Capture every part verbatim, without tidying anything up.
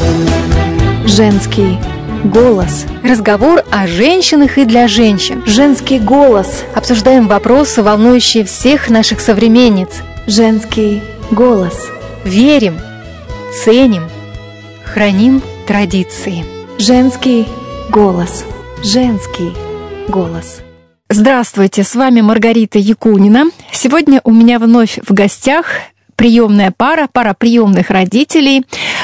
Женский голос. Разговор о женщинах и для женщин. Женский голос. Обсуждаем вопросы, волнующие всех наших современниц. Женский голос. Верим, ценим, храним традиции. Женский голос. Женский голос. Здравствуйте, с вами Маргарита Якунина. Сегодня у меня вновь в гостях приемная пара, пара приемных родителей,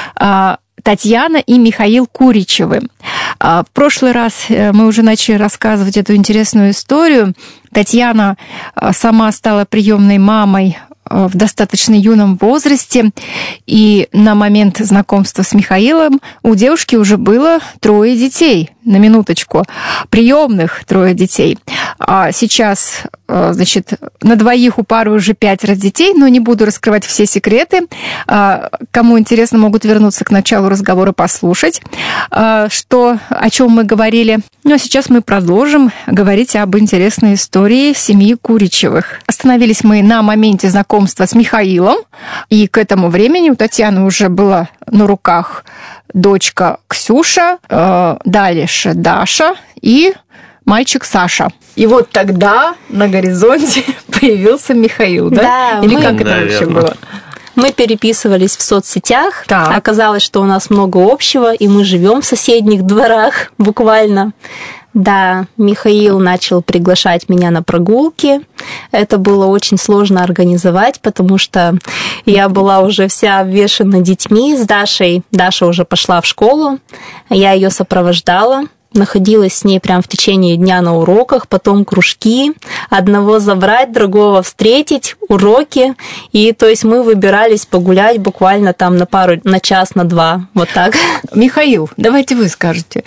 Татьяна и Михаил Куричевы. В прошлый раз мы уже начали рассказывать эту интересную историю. Татьяна сама стала приемной мамой в достаточно юном возрасте, и на момент знакомства с Михаилом у девушки уже было трое детей, на минуточку, приемных трое детей. А сейчас, значит, на двоих у пары уже пятеро детей, но не буду раскрывать все секреты. Кому интересно, могут вернуться к началу разговора, послушать, что, о чем мы говорили. Ну а сейчас мы продолжим говорить об интересной истории семьи Куричевых. Остановились мы на моменте знакомства с Михаилом, и к этому времени у Татьяны уже была на руках дочка Ксюша, э, дальше Даша и мальчик Саша. И вот тогда на горизонте появился Михаил, да? Да. Или мы... как это да, вообще верно. было? Мы переписывались в соцсетях. Так. Оказалось, что у нас много общего, и мы живем в соседних дворах буквально. Да, Михаил начал приглашать меня на прогулки. Это было очень сложно организовать, потому что я была уже вся обвешана детьми с Дашей. Даша уже пошла в школу, я ее сопровождала. Находилась с ней прям в течение дня на уроках, потом кружки, одного забрать, другого встретить, уроки. И то есть мы выбирались погулять буквально там на пару, на час, на два, вот так. Михаил, давайте вы скажете,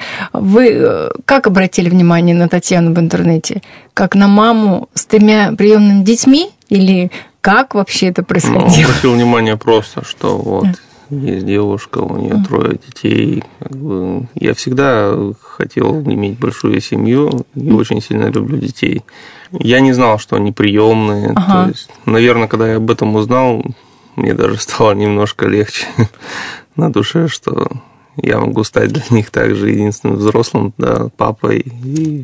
вы как обратили внимание на Татьяну в интернете? Как на маму с тремя приемными детьми? Или как вообще это происходило? Ну, обратил внимание просто, что вот... Есть девушка, у нее трое детей. Как бы я всегда хотел иметь большую семью и очень сильно люблю детей. Я не знал, что они приемные. Ага. То есть, наверное, когда я об этом узнал, мне даже стало немножко легче на душе, что я могу стать для них также единственным взрослым, да, папой, и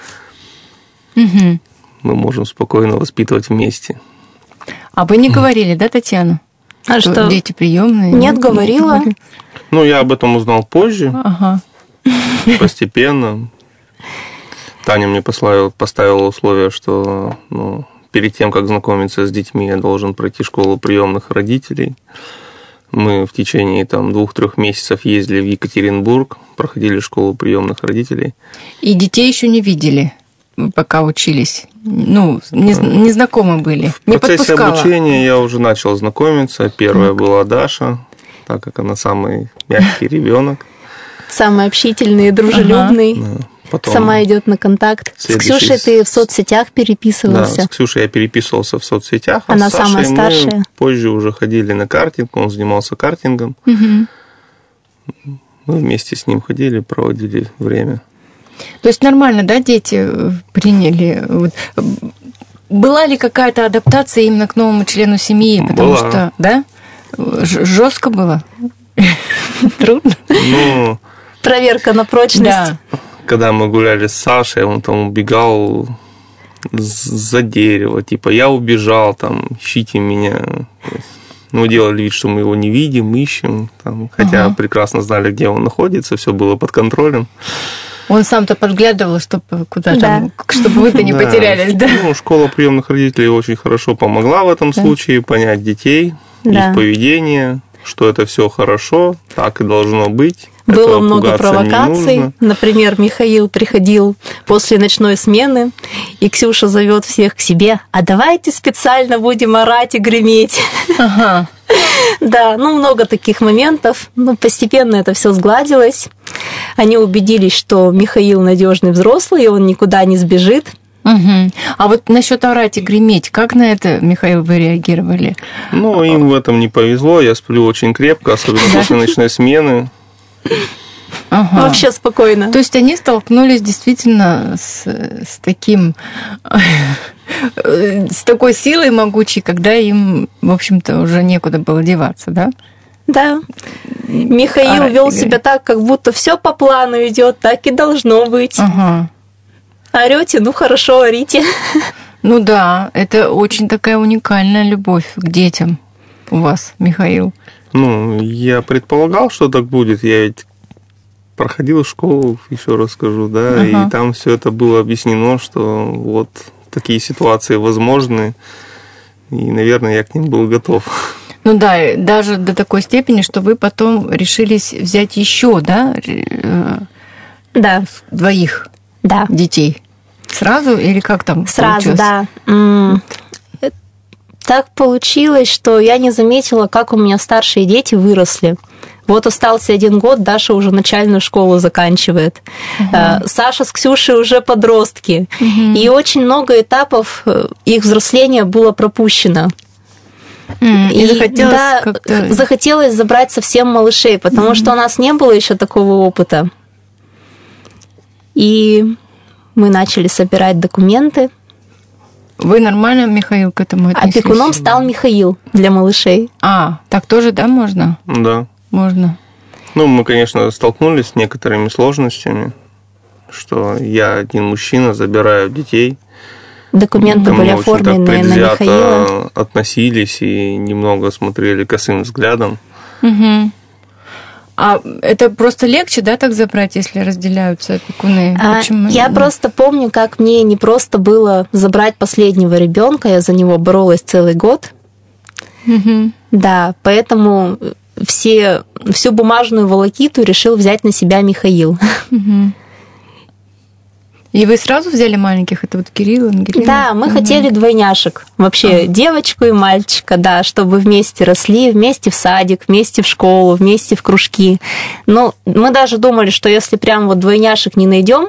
угу. мы можем спокойно воспитывать вместе. А вы не говорили, да, Татьяна? А что, что? Дети приемные? Нет, говорила. Ну, я об этом узнал позже, ага. постепенно. Таня мне поставила, поставила условие, что ну, перед тем, как знакомиться с детьми, я должен пройти школу приемных родителей. Мы в течение там, двух-трех месяцев ездили в Екатеринбург, проходили школу приемных родителей. И детей еще не видели, пока учились? Ну, не, не знакомы были? В не процессе подпускала. обучения я уже начал знакомиться. Первая была Даша, так как она самый мягкий ребенок. Самый общительный и дружелюбный. Ага. Потом сама идет на контакт. следующий... С Ксюшей ты в соцсетях переписывался? Да, с Ксюшей я переписывался в соцсетях. Она а с Сашей самая старшая. Мы позже уже ходили на картинг, он занимался картингом. Угу. Мы вместе с ним ходили, проводили время. То есть нормально, да, дети приняли? Была ли какая-то адаптация именно к новому члену семьи? Потому была. что, да? Жестко было? Трудно? Ну, проверка на прочность. Да. Когда мы гуляли с Сашей, он там убегал за дерево. Типа, я убежал, там, ищите меня. Ну, делали вид, что мы его не видим, ищем. Там, хотя ага. прекрасно знали, где он находится, все было под контролем. Он сам-то подглядывал, чтобы куда да. там, чтобы вы-то не да. потерялись, да? Ну, школа приемных родителей очень хорошо помогла в этом да. случае понять детей, да. их поведение, что это все хорошо, так и должно быть. Было Этого много провокаций. Например, Михаил приходил после ночной смены, и Ксюша зовет всех к себе: а давайте специально будем орать и греметь. Ага. Да, ну много таких моментов. Но постепенно это все сгладилось. Они убедились, что Михаил надежный взрослый, и он никуда не сбежит. Угу. А вот насчет орать и греметь, как на это, Михаил, вы реагировали? Ну, им в этом не повезло. Я сплю очень крепко, особенно после ночной смены. Ага. Вообще спокойно. То есть они столкнулись действительно с, с таким, с такой силой могучей, когда им, в общем-то, уже некуда было деваться, да? Да. Михаил А, вел или- себя так, как будто все по плану идет, так и должно быть. Ага. Орете, ну хорошо, орите. Ну да, это очень такая уникальная любовь к детям у вас, Михаил. Ну, я предполагал, что так будет. Я ведь проходил школу, еще раз скажу, да, Ага. и там все это было объяснено, что вот такие ситуации возможны, и, наверное, я к ним был готов. Ну да, и даже до такой степени, что вы потом решились взять еще, да, э, Да, двоих да. детей. Сразу или как там Сразу, получилось? да. М, э, Так получилось, что я не заметила, как у меня старшие дети выросли. Вот остался один год, Даша уже начальную школу заканчивает. Э, Саша с Ксюшей уже подростки. И очень много этапов э, их взросления было пропущено. М, И, И, захотелось да, как-то... захотелось забрать совсем малышей, потому что у нас не было еще такого опыта. И мы начали собирать документы. Вы нормально, Михаил, к этому отнеслись? Опекуном стал Михаил для малышей. А, так тоже, да, можно? Да. Можно. Ну, мы, конечно, столкнулись с некоторыми сложностями, что я один мужчина, забираю детей. Документы Ко были мне очень так оформлены на Михаила. предвзято относились и немного смотрели косым взглядом. Угу. А это просто легче, да, так забрать, если разделяются опекуны? А, Почему? Я Да. просто помню, как мне не просто было забрать последнего ребенка, я за него боролась целый год. Мгм. Да, поэтому все, всю бумажную волокиту решил взять на себя Михаил. Мгм. И вы сразу взяли маленьких? Это вот Кирилл, Ангелина? Да, мы Мгм. хотели двойняшек. Вообще, девочку и мальчика, да, чтобы вместе росли, вместе в садик, вместе в школу, вместе в кружки. Но мы даже думали, что если прям вот двойняшек не найдем,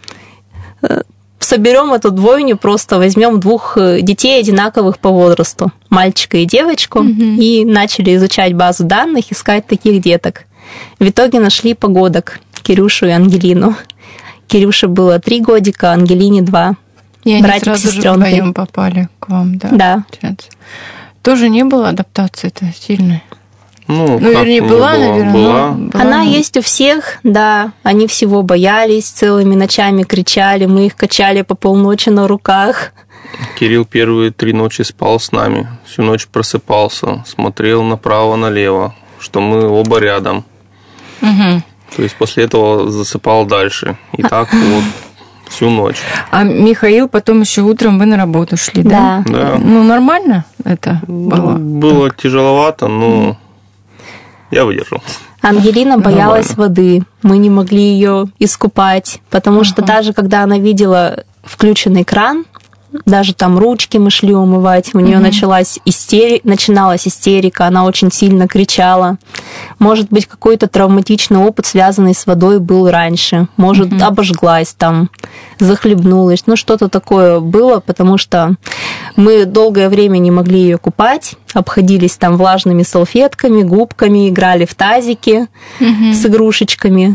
соберем эту двойню, просто возьмем двух детей одинаковых по возрасту, мальчика и девочку, Мгм. и начали изучать базу данных, искать таких деток. В итоге нашли погодок Кирюшу и Ангелину. Кирюше было три годика, Ангелине два. И они братик с сразу же сестрёнкой. вдвоем попали к вам, да? Да. получается? Тоже не было адаптации-то сильной? Ну, Ну, как вернее, не была, было, наверное, была. но была, Она но- есть у всех, да. Они всего боялись, целыми ночами кричали, мы их качали по полночи на руках. Кирилл первые три ночи спал с нами, всю ночь просыпался, смотрел направо-налево, что мы оба рядом. Мгм. То есть после этого засыпал дальше. И так вот всю ночь. А Михаил потом еще утром вы на работу шли, да? Да. Да. Ну, нормально это Ну, было? было тяжеловато, но я выдержал. Ангелина боялась воды, мы не могли ее искупать, потому что Ага. даже когда она видела включенный кран, даже там ручки мы шли умывать, у нее Мгм. началась истери... начиналась истерика, она очень сильно кричала. Может быть, какой-то травматичный опыт, связанный с водой, был раньше. Может, Мгм. обожглась там, захлебнулась. Ну, что-то такое было, потому что мы долгое время не могли ее купать, обходились там влажными салфетками, губками, играли в тазики Мгм. с игрушечками.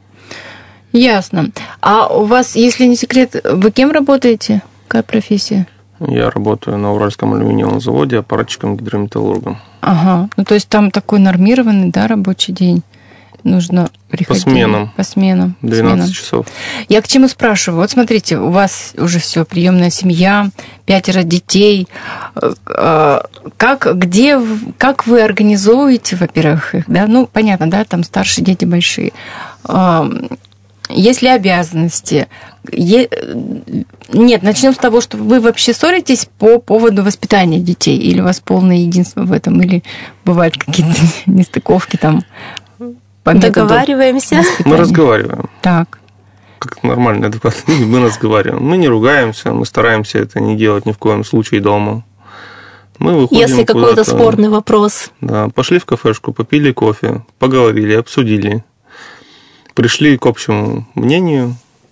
Ясно. А у вас, если не секрет, вы кем работаете? Какая профессия? Я работаю на Уральском алюминиевом заводе аппаратчиком-гидрометаллургом. Ага. Ну, то есть там такой нормированный, да, рабочий день? Нужно приходить. сменам. По сменам. по двенадцать сменам. часов. Я к чему спрашиваю? Вот смотрите, у вас уже все, приемная семья, пятеро детей. Э, э, Как, где, в- как вы организовываете, во-первых, их, да? Ну, понятно, да, там старшие дети большие. Э, Есть ли обязанности? Е- Нет, начнем с того, что вы вообще ссоритесь по поводу воспитания детей, или у вас полное единство в этом, или бывают какие-то нестыковки там по методу Договариваемся. Мы воспитания? разговариваем. Так. Как нормальные адекватные люди, мы разговариваем. Мы не ругаемся, мы стараемся это не делать ни в коем случае дома. Мы выходим Если какой-то куда-то, спорный вопрос. Да, пошли в кафешку, попили кофе, поговорили, обсудили. Пришли к общему мнению,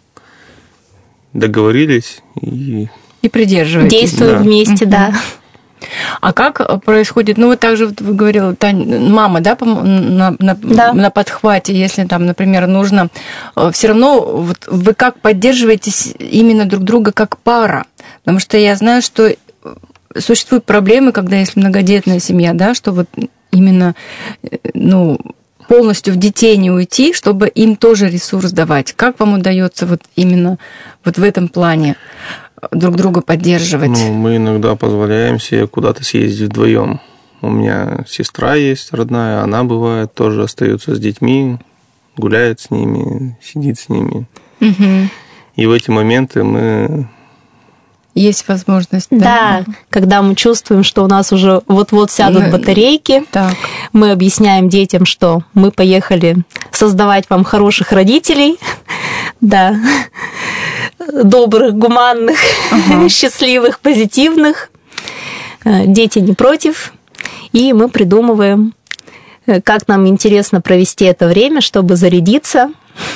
договорились и И придерживаетесь. Действуем да. вместе, да. А как происходит, ну вот так же вот вы говорила, Тань, мама, да, пом- на, на, Да. на подхвате, если там, например, нужно, все равно вот вы как поддерживаете именно друг друга как пара? Потому что я знаю, что существуют проблемы, когда есть многодетная семья, да, что вот именно, ну, полностью в детей не уйти, чтобы им тоже ресурс давать. Как вам удается вот именно вот в этом плане друг друга поддерживать? Ну, мы иногда позволяем себе куда-то съездить вдвоем. У меня сестра есть родная, она бывает тоже остается с детьми, гуляет с ними, сидит с ними. Угу. И в эти моменты мы... Есть возможность, да? Да, когда мы чувствуем, что у нас уже вот-вот сядут батарейки, так. мы объясняем детям, что мы поехали создавать вам хороших родителей, да, добрых, гуманных, ага. счастливых, позитивных. Дети не против, и мы придумываем, как нам интересно провести это время, чтобы зарядиться,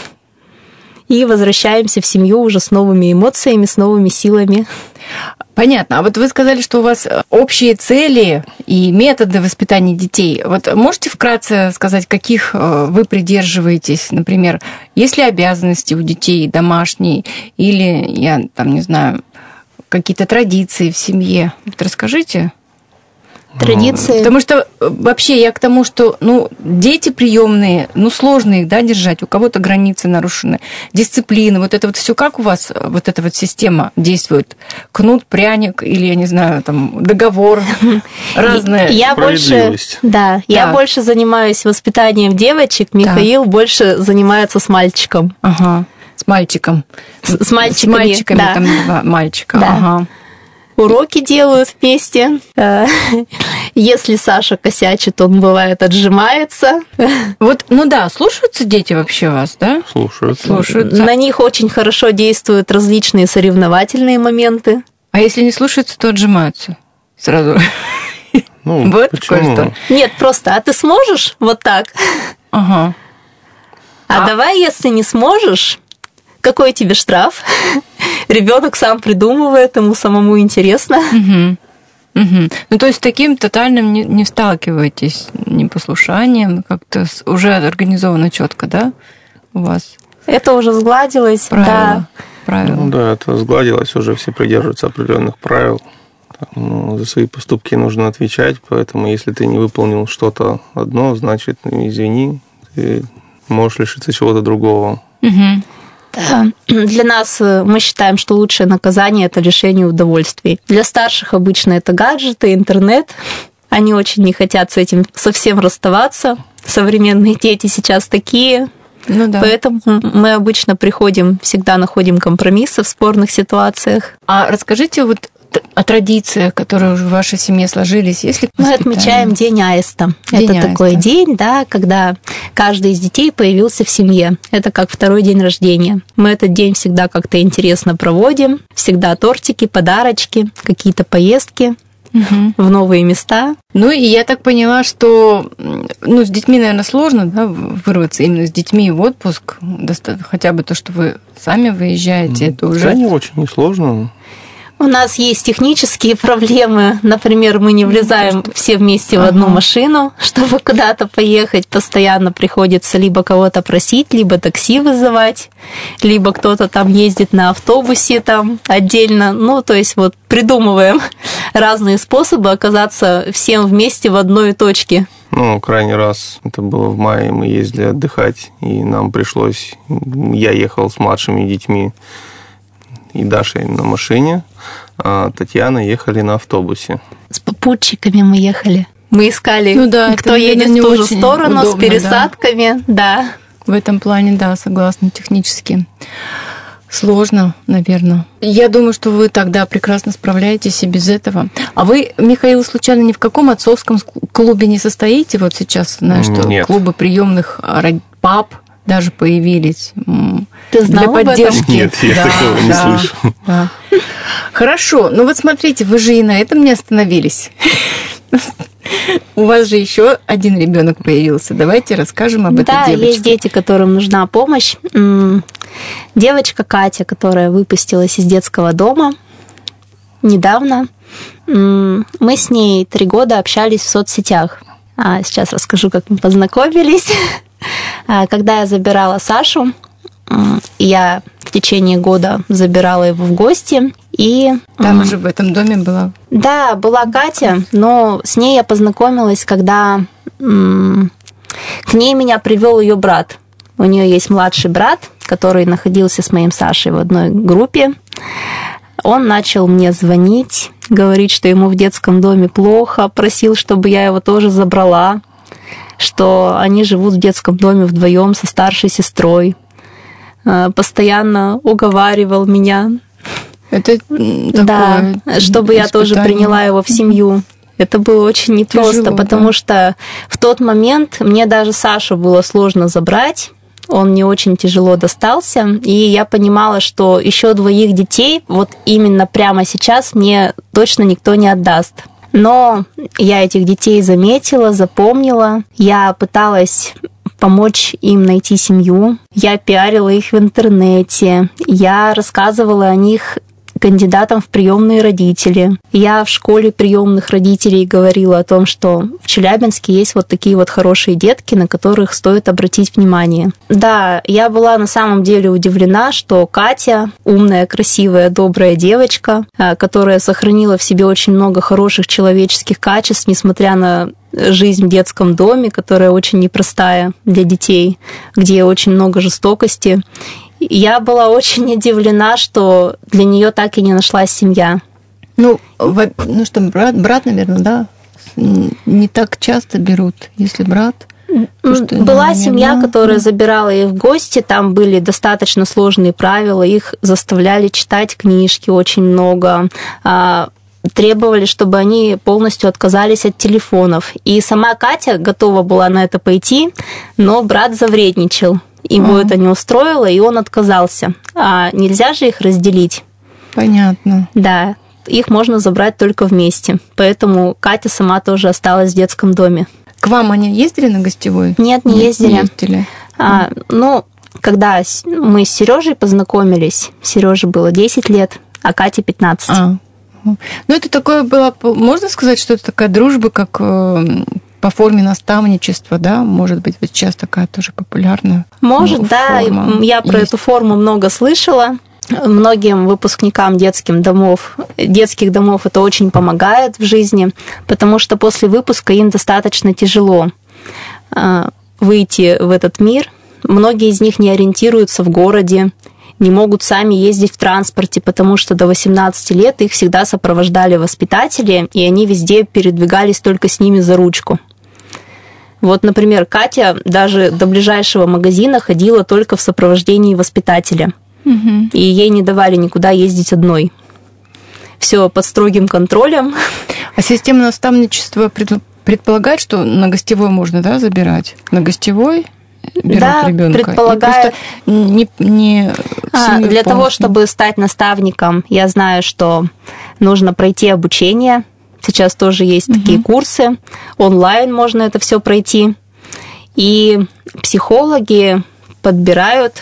и возвращаемся в семью уже с новыми эмоциями, с новыми силами. Понятно. А вот вы сказали, что у вас общие цели и методы воспитания детей. Вот можете вкратце сказать, каких вы придерживаетесь? Например, есть ли обязанности у детей домашние или, я там не знаю, какие-то традиции в семье? Вот расскажите. Традиции. Потому что вообще я к тому, что ну, дети приемные, ну, сложно их, да, держать, у кого-то границы нарушены, дисциплина, вот это вот все как у вас, вот эта вот система действует? Кнут, пряник или, я не знаю, там, договор, разное. Я больше, да, я больше занимаюсь воспитанием девочек, Михаил больше занимается с мальчиком. Ага, с мальчиком. С мальчиками, С мальчиками, да. там два мальчика, да. Ага. Уроки делают вместе. Если Саша косячит, он, бывает, отжимается. Вот, ну да, слушаются дети вообще вас, да? Слушаются. Слушаются. На них очень хорошо действуют различные соревновательные моменты. А если не слушаются, то отжимаются сразу. Ну, вот почему? Нет, просто, а ты сможешь вот так? Ага. А, а давай, если не сможешь, какой тебе штраф? Ребенок сам придумывает, ему самому интересно. Угу. Угу. Ну, то есть с таким тотальным не, не сталкиваетесь, непослушанием, как-то уже организовано четко, да, у вас? Это уже сгладилось, правила, да. Правила. Ну да, это сгладилось, уже все придерживаются определенных правил. Ну, за свои поступки нужно отвечать, поэтому если ты не выполнил что-то одно, значит, ну, извини, ты можешь лишиться чего-то другого. Угу. Да. Для нас мы считаем, что лучшее наказание – это лишение удовольствий. Для старших обычно это гаджеты, интернет. Они очень не хотят с этим совсем расставаться. Современные дети сейчас такие. Ну да. Поэтому мы обычно приходим, всегда находим компромиссы в спорных ситуациях. А расскажите вот о традициях, которые уже в вашей семье сложились, если мы отмечаем День Аиста. День это Аиста. Такой день, да, когда каждый из детей появился в семье. Это как второй день рождения. Мы этот день всегда как-то интересно проводим. Всегда тортики, подарочки, какие-то поездки угу. в новые места. Ну и я так поняла, что ну, с детьми, наверное, сложно, да, вырваться именно с детьми в отпуск. Хотя бы то, что вы сами выезжаете, mm, это уже... Это не очень несложно. У нас есть технические проблемы. Например, мы не влезаем все вместе ага. в одну машину, чтобы куда-то поехать. Постоянно приходится либо кого-то просить, либо такси вызывать, либо кто-то там ездит на автобусе там отдельно. Ну, то есть вот придумываем разные способы оказаться всем вместе в одной точке. Ну, крайний раз, это было в мае, мы ездили отдыхать, и нам пришлось... Я ехал с младшими детьми и Дашей на машине, а Татьяна ехали на автобусе. С попутчиками мы ехали. Мы искали, ну, да, кто едет в ту же сторону, удобно, с пересадками. Да. да. В этом плане, да, согласна, технически. Сложно, наверное. Я думаю, что вы тогда прекрасно справляетесь и без этого. А вы, Михаил, случайно ни в каком отцовском клубе не состоите? Вот сейчас, знаешь, что Нет. клубы приемных пап даже появились. Ты знал для поддержки. Об этом? Нет, я да, такого не да, слышал. Да. Хорошо, ну вот смотрите, вы же и на этом не остановились. У вас же еще один ребенок появился. Давайте расскажем об да, этой девочке. Да, есть дети, которым нужна помощь. Девочка Катя, которая выпустилась из детского дома недавно. Мы с ней три года общались в соцсетях. А сейчас расскажу, как мы познакомились. Когда я забирала Сашу, я в течение года забирала его в гости, И там уже в этом доме была? Да, была Катя, но с ней я познакомилась, когда м- к ней меня привел ее брат. У нее есть младший брат, который находился с моим Сашей в одной группе. Он начал мне звонить, говорить, что ему в детском доме плохо, просил, чтобы я его тоже забрала, что они живут в детском доме вдвоем со старшей сестрой. Постоянно уговаривал меня. Это такое, да, чтобы я тоже приняла его в семью. Это было очень непросто, Тяжело, потому да. что в тот момент мне даже Сашу было сложно забрать. Он мне очень тяжело достался, и я понимала, что еще двоих детей вот именно прямо сейчас мне точно никто не отдаст. Но я этих детей заметила, запомнила. Я пыталась помочь им найти семью. Я пиарила их в интернете. Я рассказывала о них кандидатам в приемные родители. Я в школе приемных родителей говорила о том, что в Челябинске есть вот такие вот хорошие детки, на которых стоит обратить внимание. Да, я была на самом деле удивлена, что Катя, умная, красивая, добрая девочка, которая сохранила в себе очень много хороших человеческих качеств, несмотря на жизнь в детском доме, которая очень непростая для детей, где очень много жестокости. Я была очень удивлена, что для нее так и не нашлась семья. Ну, ну что, брат, брат, наверное, да? Не так часто берут, если брат. Что, была семья, да, которая да. забирала их в гости, там были достаточно сложные правила, их заставляли читать книжки очень много, требовали, чтобы они полностью отказались от телефонов. И сама Катя готова была на это пойти, но брат завредничал. Его а. это не устроило, и он отказался. А нельзя же их разделить. Понятно. Да, их можно забрать только вместе. Поэтому Катя сама тоже осталась в детском доме. К вам они ездили на гостевой? Нет, не Нет, ездили. Не ездили. А, ну, когда мы с Сережей познакомились, Сереже было десять лет, а Кате пятнадцать. А. Ну, это такое было, можно сказать, что это такая дружба, как по форме наставничества, да? Может быть, сейчас такая тоже популярная. Может, да. Форма. Я про Есть. эту форму много слышала. Многим выпускникам детских домов, детских домов это очень помогает в жизни, потому что после выпуска им достаточно тяжело выйти в этот мир. Многие из них не ориентируются в городе, не могут сами ездить в транспорте, потому что до восемнадцати лет их всегда сопровождали воспитатели, и они везде передвигались только с ними за ручку. Вот, например, Катя даже до ближайшего магазина ходила только в сопровождении воспитателя. Угу. И ей не давали никуда ездить одной. Все под строгим контролем. А система наставничества предполагает, что на гостевой можно, да, забирать? На гостевой берут да, ребенка? предполагает. Не, не а, для того, чтобы стать наставником, я знаю, что нужно пройти обучение. Сейчас тоже есть угу. такие курсы. Онлайн можно это все пройти. И психологи подбирают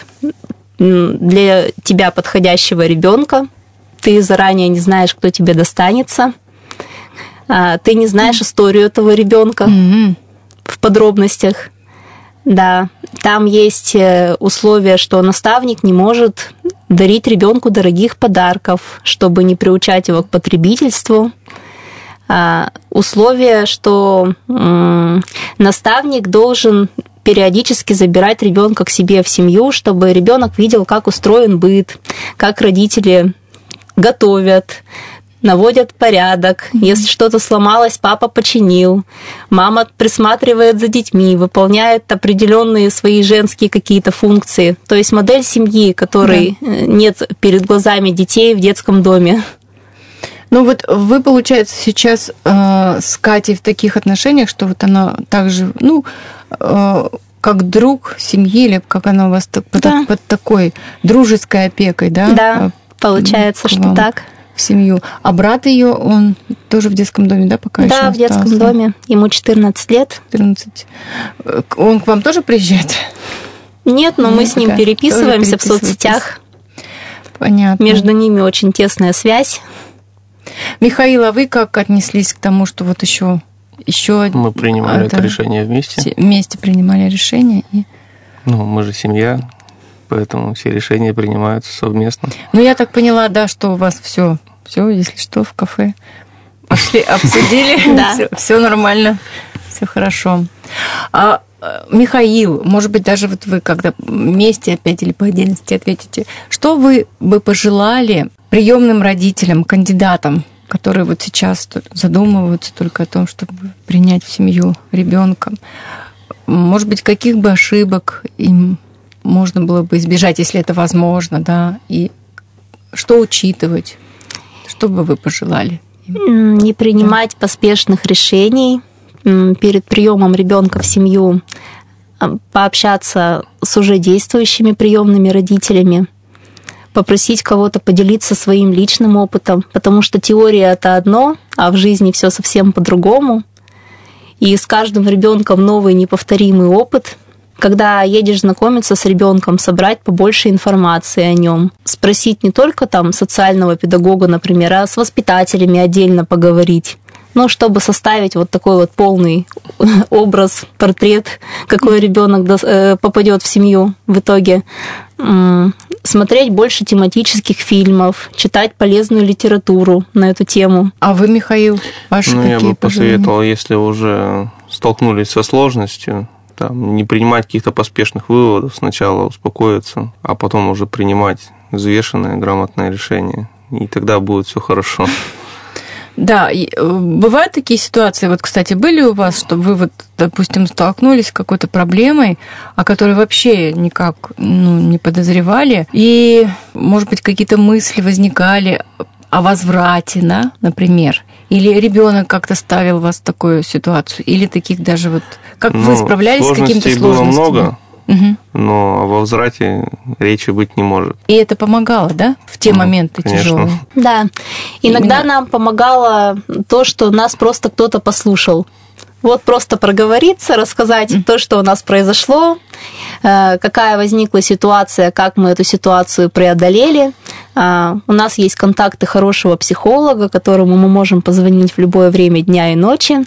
для тебя подходящего ребенка. Ты заранее не знаешь, кто тебе достанется. Ты не знаешь историю этого ребенка mm-hmm. в подробностях. Да, там есть условия, что наставник не может дарить ребенку дорогих подарков, чтобы не приучать его к потребительству. Условия, что наставник должен периодически забирать ребенка к себе в семью, чтобы ребенок видел, как устроен быт, как родители готовят, наводят порядок. Mm-hmm. Если что-то сломалось, папа починил. Мама присматривает за детьми, выполняет определенные свои женские какие-то функции. То есть модель семьи, которой yeah. нет перед глазами детей в детском доме. Ну вот вы, получается, сейчас э, с Катей в таких отношениях, что вот она также, ну, э, как друг семьи, или как она у вас да. под, под такой дружеской опекой, да? Да, получается, что так. В семью. А брат ее, он тоже в детском доме, да, пока да, еще Да, в детском остался? доме. Ему четырнадцать лет. четырнадцать. Он к вам тоже приезжает? Нет, но ну, мы с ним переписываемся в соцсетях. Понятно. Между ними очень тесная связь. Михаил, а вы как отнеслись к тому, что вот еще, еще мы принимали это, это решение вместе? Вместе принимали решение. И... Ну, мы же семья, поэтому все решения принимаются совместно. Ну, я так поняла, да, что у вас все все, если что, в кафе. Пошли, обсудили, все нормально, все хорошо. А Михаил, может быть, даже вот вы, когда вместе опять или по отдельности ответите, что вы бы пожелали приемным родителям, кандидатам, которые вот сейчас задумываются только о том, чтобы принять в семью ребенка? Может быть, каких бы ошибок им можно было бы избежать, если это возможно, да? И что учитывать? Что бы вы пожелали? Не принимать да. поспешных решений. Перед приемом ребенка в семью пообщаться с уже действующими приемными родителями, попросить кого-то поделиться своим личным опытом, потому что теория это одно, а в жизни все совсем по-другому. И с каждым ребенком новый неповторимый опыт. Когда едешь знакомиться с ребенком, собрать побольше информации о нем, спросить не только там социального педагога, например, а с воспитателями отдельно поговорить. Ну, чтобы составить вот такой вот полный образ, портрет, какой ребенок попадет в семью в итоге. Смотреть больше тематических фильмов, читать полезную литературу на эту тему. А вы, Михаил, ваши ну, какие я бы пожелания? посоветовал, если уже столкнулись со сложностью, там, не принимать каких-то поспешных выводов, сначала успокоиться, а потом уже принимать взвешенное, грамотное решение. И тогда будет все хорошо. Да, бывают такие ситуации, вот, кстати, были у вас, что вы, вот, допустим, столкнулись с какой-то проблемой, о которой вообще никак ну, не подозревали, и, может быть, какие-то мысли возникали о возврате, да, например, или ребенок как-то ставил вас в такую ситуацию, или таких даже вот, как ну, вы справлялись с какими-то сложностями? Было много. Угу. Но о возврате речи быть не может. И это помогало, да, в те ну, моменты конечно. Тяжелые? Да. Иногда Именно... нам помогало то, что нас просто кто-то послушал. Вот просто проговориться, рассказать mm. то, что у нас произошло, какая возникла ситуация, как мы эту ситуацию преодолели. У нас есть контакты хорошего психолога, которому мы можем позвонить в любое время дня и ночи.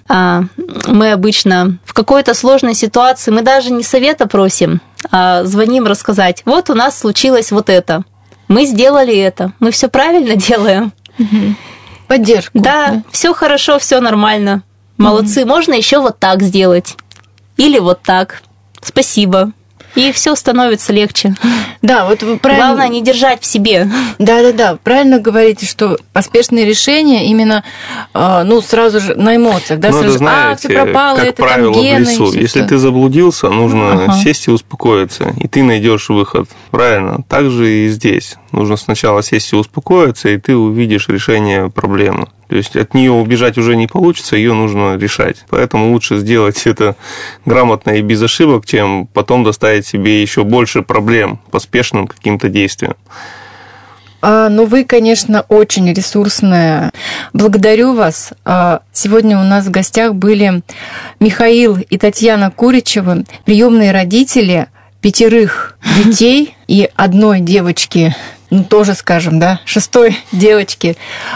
Мы обычно в какой-то сложной ситуации, мы даже не совета просим, а звоним рассказать, вот у нас случилось вот это, мы сделали это, мы все правильно делаем. Mm-hmm. Поддержку. Да, да. Все хорошо, все нормально. Молодцы, mm-hmm. можно еще вот так сделать. Или вот так. Спасибо. И все становится легче. Да, вот вы правильно... Главное не держать в себе. Да-да-да, правильно говорите, что поспешные решения именно, ну, сразу же на эмоциях, да, ну, сразу же, знаете, а, все пропало, как это правило, там гены. В лесу. Если ты заблудился, нужно ага. сесть и успокоиться, и ты найдешь выход. Правильно? Так же и здесь. Нужно сначала сесть и успокоиться, и ты увидишь решение проблемы. То есть от нее убежать уже не получится, ее нужно решать. Поэтому лучше сделать это грамотно и без ошибок, чем потом доставить себе еще больше проблем поспешным каким-то действием. А, ну, вы, конечно, очень ресурсная. Благодарю вас. Сегодня у нас в гостях были Михаил и Татьяна Куричевы, приемные родители пятерых детей и одной девочки, ну, тоже, скажем, да, шестой девочки.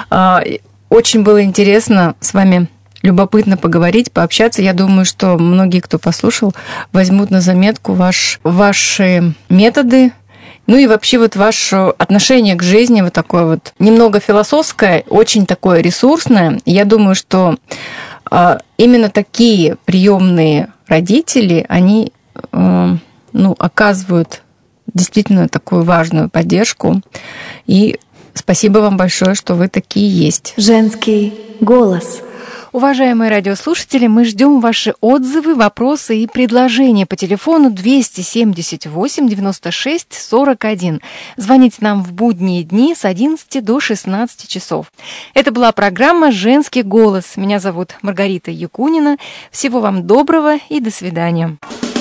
Очень было интересно с вами, любопытно поговорить, пообщаться. Я думаю, что многие, кто послушал, возьмут на заметку ваш, ваши методы, ну и вообще вот ваше отношение к жизни, вот такое вот немного философское, очень такое ресурсное. Я думаю, что именно такие приемные родители, они ну, оказывают действительно такую важную поддержку. И спасибо вам большое, что вы такие есть. Женский голос. Уважаемые радиослушатели, мы ждем ваши отзывы, вопросы и предложения по телефону двести семьдесят восемь девяносто шесть сорок один. Звоните нам в будние дни с одиннадцати до шестнадцати часов. Это была программа «Женский голос». Меня зовут Маргарита Якунина. Всего вам доброго и до свидания.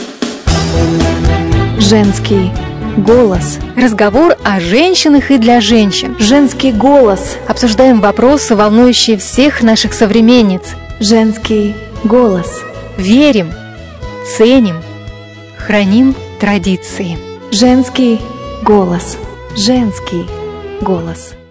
Женский голос. Разговор о женщинах и для женщин. Женский голос. Обсуждаем вопросы, волнующие всех наших современниц. Женский голос. Верим, ценим, храним традиции. Женский голос. Женский голос.